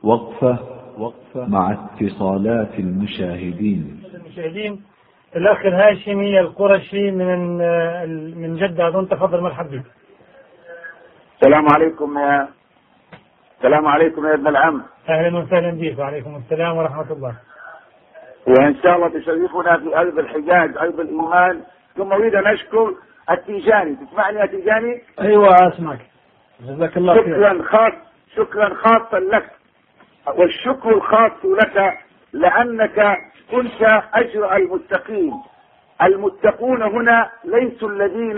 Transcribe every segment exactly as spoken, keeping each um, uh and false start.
وقفة وقفة مع اتصالات المشاهدين. المشاهدين الأخ الهاشمي القرشي من من جدة أظن. تفضل مرحبا بك. السلام عليكم يا السلام عليكم يا ابن العم. أهلا وسهلا بك. وعليكم السلام ورحمة الله. وإن شاء الله تشرفنا في أرض الحجاز أرض الإيمان. ثم أريد أن أشكر التيجاني. تسمعني يا تيجاني؟ أيوة أسمعك. جزاك الله خير. شكرا خاص شكرا خاصا لك، والشكر الخاص لك لأنك كنت أجرأ المتقين. المتقون هنا ليسوا الذين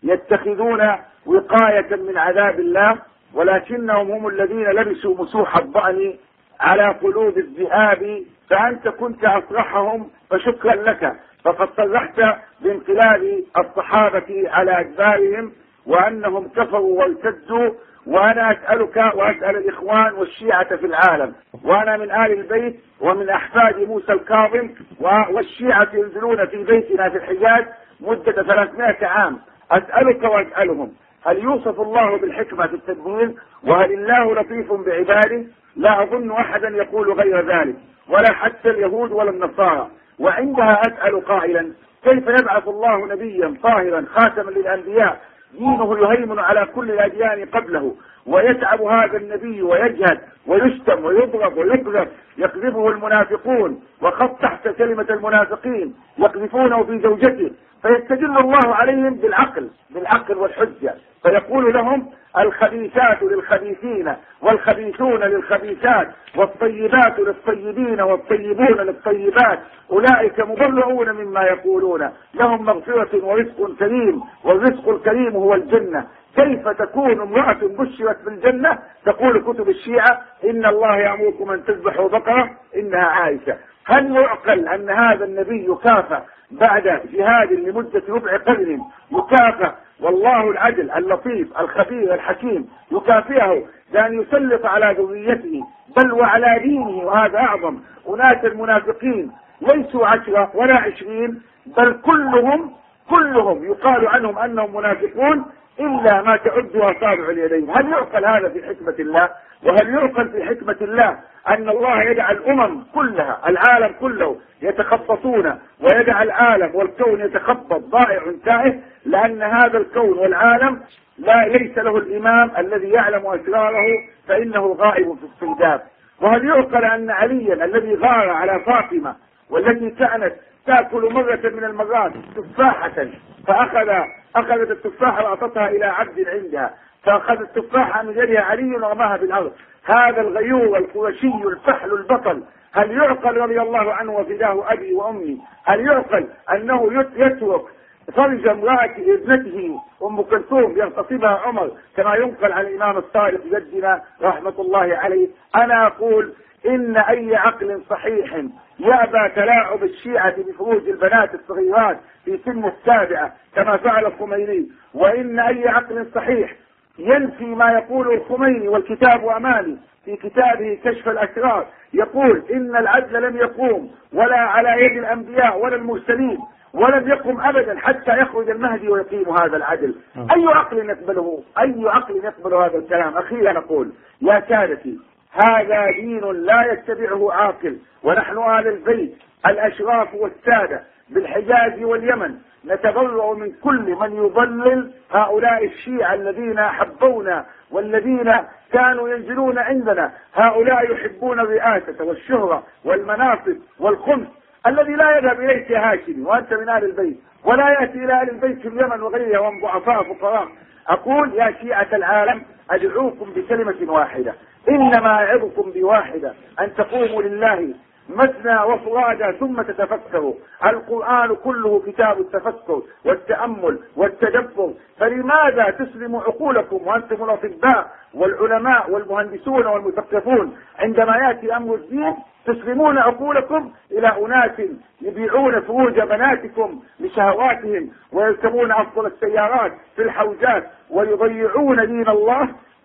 يتخذون وقاية من عذاب الله، ولكنهم هم الذين لبسوا مسوح الضأن على قلوب الذئاب، فأنت كنت أصرحهم، فشكرا لك. فقد صرحت بانقلاب الصحابة على أدبارهم وأنهم كفروا وارتدوا. وأنا أسألك وأسأل الإخوان والشيعة في العالم، وأنا من آل البيت ومن أحفاد موسى الكاظم، والشيعة ينزلون في بيتنا في الحجاز مدة ثلاثمائة عام. أسألك وأسألهم، هل يوصف الله بالحكمة في التدبير؟ وهل الله لطيف بعباده؟ لا أظن أحدا يقول غير ذلك، ولا حتى اليهود ولا النصارى. وعندها أسأل قائلا، كيف يبعث الله نبيا طاهرا خاتما للأنبياء دينه يهيمن على كل الأديان قبله، ويتعب هذا النبي ويجهد ويشتم ويضرب ويقذف، يقذفه المنافقون، وخط تحت كلمة المنافقين يقذفونه في زوجته، فيستدل الله عليهم بالعقل بالعقل والحجة، فيقول لهم الخبيثات للخبيثين والخبيثون للخبيثات والطيبات للطيبين والطيبون للطيبات، أولئك مبرؤون مما يقولون، لهم مغفرة ورزق كريم، والرزق الكريم هو الجنة. كيف تكون امرأة بشرت بالجنة تقول كتب الشيعة إن الله يأمركم أن تذبحوا بقرة إنها عائشة؟ هل يعقل أن هذا النبي يكافأ بعد جهاد لمدة ربع قرن، يكافأ والله العدل اللطيف الخبير الحكيم يكافئه بأن يسلط على ذريته بل وعلى دينه؟ وهذا أعظم. أناس المنافقين ليسوا عشرة ولا عشرين، بل كلهم كلهم يقال عنهم أنهم منافقون إلا ما تعد أصابع اليدين. هل يعقل هذا في حكمة الله؟ وهل يعقل في حكمة الله أن الله يدع الأمم كلها العالم كله يتخبطون، ويدع العالم والكون يتخبط ضائع تائه، لأن هذا الكون والعالم لا ليس له الإمام الذي يعلم أسراره، فإنه غائب في السرداب؟ وهل يعقل أن عليا الذي غار على فاطمة والتي كانت تأكل مرة من المرات تفاحة، فأخذ أخذت التفاحة وأعطتها إلى عبد عندها، فأخذ التفاحة من يدها علي ورماها بالأرض، هذا الغيور القرشي الفحل البطل، هل يعقل رضي الله عنه وفداه أبي وأمي، هل يعقل أنه يترك فرج امرأة ابنته أم كلثوم يغتصبها عمر كما ينقل عن الإمام الصادق جدنا رحمة الله عليه؟ أنا أقول إن أي عقل صحيح يأبى تلاعب الشيعة بفروج البنات الصغيرات في سن السابعة كما فعل الخميني، وإن أي عقل صحيح ينفي ما يقوله الخميني والكتاب أمامي في كتابه كشف الأسرار، يقول إن العدل لم يقوم ولا على يد الأنبياء ولا المرسلين، ولم يقم أبدا حتى يخرج المهدي ويقيم هذا العدل. أي عقل يقبله أي عقل يقبل هذا الكلام؟ أخيرا نقول يا سادتي، هذا دين لا يتبعه عاقل، ونحن آل البيت الأشراف والسادة بالحجاز واليمن نتبرأ من كل من يضلل هؤلاء الشيعة الذين أحبونا والذين كانوا ينزلون عندنا. هؤلاء يحبون الرئاسة والشهرة والمناصب والخمس الذي لا يذهب إليك يا هاشمي وأنت من آل البيت، ولا يأتي إلى آل البيت في اليمن وغيرها وهم ضعفاء فقراء. أقول يا شيعة العالم أدعوكم بكلمة واحدة، إنما أعظكم بواحدة، أن تقوموا لله مثنى وفرادى ثم تتفكروا. القرآن كله كتاب التفكر والتأمل والتدبر، فلماذا تسلموا عقولكم وأنتم الأطباء والعلماء والمهندسون والمثقفون عندما يأتي أمر الدين تسلمون عقولكم إلى أناس يبيعون فروج بناتكم لشهواتهم ويركبون أفضل السيارات في الحوزات ويضيعون دين الله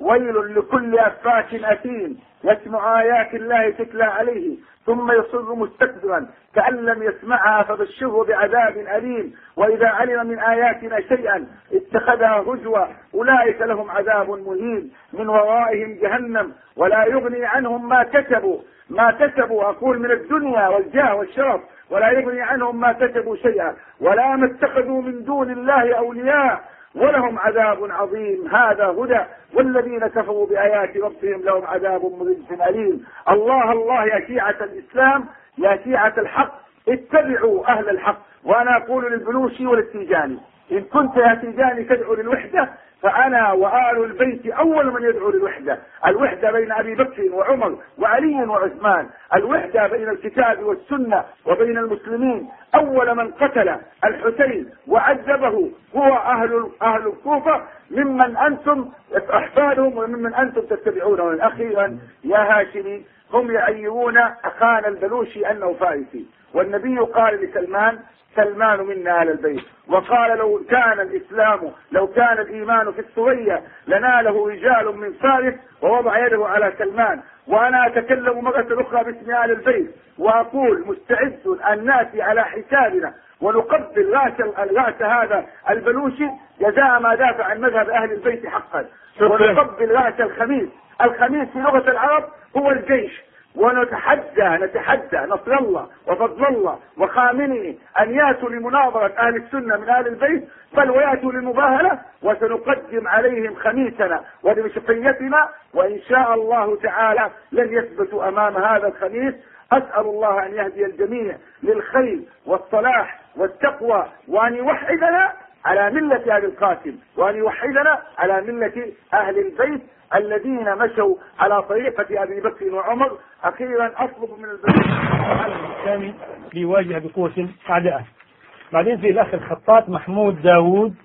ويل لكل أفاك أثيم يسمع آيات الله تتلى عليه ثم يصر مستكبرا كأن لم يسمعها فبشره بعذاب أليم. وإذا علم من آياتنا شيئا اتخذها هزوا أولئك لهم عذاب مهين من ورائهم جهنم ولا يغني عنهم ما كسبوا ما كسبوا أقول من الدنيا والجاه والشرف ولا يغني عنهم ما كسبوا شيئا ولا ما اتخذوا من دون الله أولياء ولهم عذاب عظيم. هذا هدى والذين كفروا بآيات ربهم لهم عذاب مهين أليم. الله الله يا شيعة الإسلام يا شيعة الحق اتبعوا أهل الحق. وأنا أقول للبلوشي وللتيجاني إن كنت يا تيجاني تدعو للوحدة فأنا وآل البيت أول من يدعو للوحدة. الوحدة بين أبي بكر وعمر وعلي وعثمان، الوحدة بين الكتاب والسنة وبين المسلمين. أول من قتل الحسين وعذبه هو أهل أهل الكوفة ممن أنتم أحفادهم وممن أنتم تتبعونهم. أخيرا يا هاشمي هم يعيرون أخانا البلوشي أنه فارسي، والنبي قال لسلمان سلمان منا أهل البيت، وقال لو كان الإسلام لو كان الإيمان في الثريا لناله رجال من فارس ووضع يده على سلمان. وأنا أتكلم مرة أخرى باسم أهل البيت وأقول مستعد أن نأتي على حسابنا ونقبل رأس رأس هذا البلوشي جزاء ما دافع عن مذهب أهل البيت حقا، ونقبل رأس الخميس. الخميس في لغة العرب هو الجيش، ونتحدى نتحدى نصر الله وفضل الله وخامنئي أن يأتوا لمناظرة أهل السنة من أهل البيت، بل ويأتوا للمباهلة، وسنقدم عليهم خميسنا ودمشقيتنا، وإن شاء الله تعالى لن يثبتوا أمام هذا الخميس. أسأل الله أن يهدي الجميع للخير والصلاح والتقوى، وأن يوحدنا على ملة أهل القاسم، وأن يوحدنا على ملة أهل البيت الذين مشوا على طريقة أبي بكر وعمر. أخيرا أطلب من العالم الإسلامي ليواجه بقوة أعدائه. بعدين في الأخ الخطاط محمود داود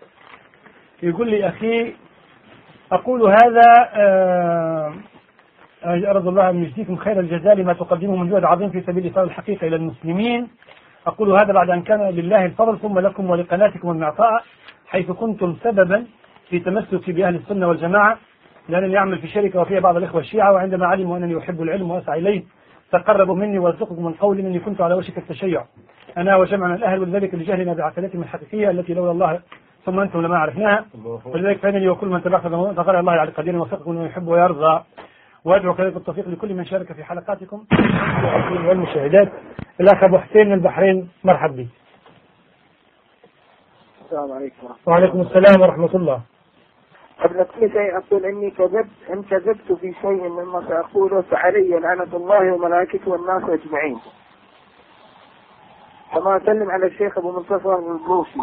يقول لي أخي أقول هذا أرض الله أن يجزيكم خير الجزاء لما تقدمه من جهد عظيم في سبيل إيصال الحقيقة إلى المسلمين. أقول هذا بعد أن كان لله الفضل ثم لكم ولقناتكم المعطاء، حيث كنتم سببا في تمسك بأهل السنة والجماعة، لأنني أعمل في شركة وفيها بعض الإخوة الشيعة، وعندما علموا أنني أحب العلم وأسعى إليه تقربوا مني وارزقكم من قول أني كنت على وشك التشيع أنا وجمعنا الأهل، ولذلك لجهلنا بعقلتهم الحقيقية التي لولا الله ثم أنتم لما عرفناها، ولذلك فإنني وكل من تبعث فقال الله على قدير وفقكم ويحب ويرضى. وأدعو كذلك التوفيق لكل من شارك في حلقاتكم والمشاهدات. الأخ أبو حسين من البحرين، مرحبا بك. السلام عليكم. وعليكم السلام ورحمة الله. قبل كل شيء أقول إني كذبت إن كذبت في شيء مما سأقوله فعلي لعنة الله وملائكته والناس أجمعين. كما أسلم على الشيخ أبو منتصر البلوشي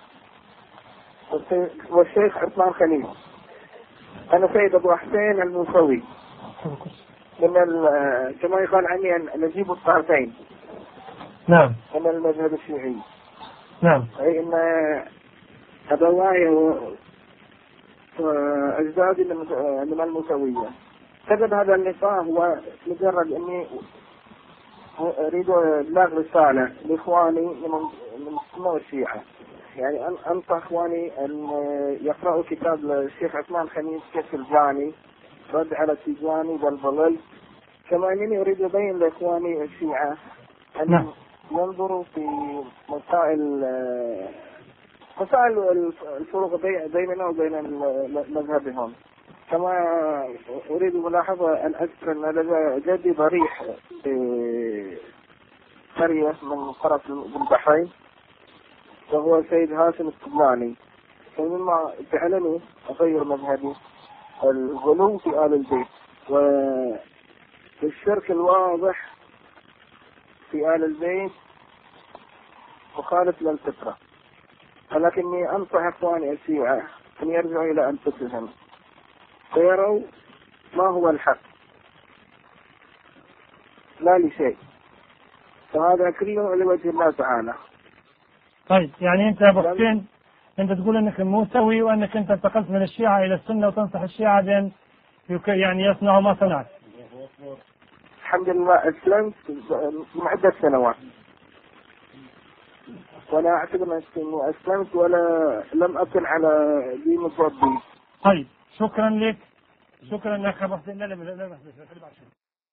والشيخ عثمان خليل. أنا سيد أبو حسين الموسوي من كما يقال عني نجيب الطرفين. نعم. من المذهب الشيعي. نعم. أي إن أبواي وأجدادي من الموسوية. سبب هذا اللقاء هو مجرد إني أريد إبلاغ رسالة لإخواني من السنة والشيعة، يعني أنصح إخواني أن يقرأوا كتاب الشيخ عثمان خميس كشف الجاني رد على التيجاني والبلل. كما أنني أريد أبين لإخواني الشيعة أن نعم. ينظروا في مسائل مسائل الفروق بيننا وبين مذهبهم. كما أريد ملاحظة أن أذكر أن لدى جدي ضريح في قرية من قرى البحرين وهو سيد هاشم السبلاني، فمما جعلني أغير مذهبي الغلو في آل البيت والشرك الواضح في آل البيت مخالف للفطرة. ولكني أنصح إخواني الشيعة أن يرجعوا إلى أنفسهم فيروا ما هو الحق لا لشيء، فهذا كله لوجه الله تعالى. طيب يعني أنت أبو حسين أنت تقول أنك موسوي وأنك أنت انتقلت من الشيعة إلى السنة وتنصح الشيعة بأن يعني يصنعوا ما صنعت. الحمد لله أسلمت من عدة سنوات وأنا أعتقد أني أسلمت ولا لم أكن على دين ربي. طيب شكرا لك شكرا لك. لا لا لا لا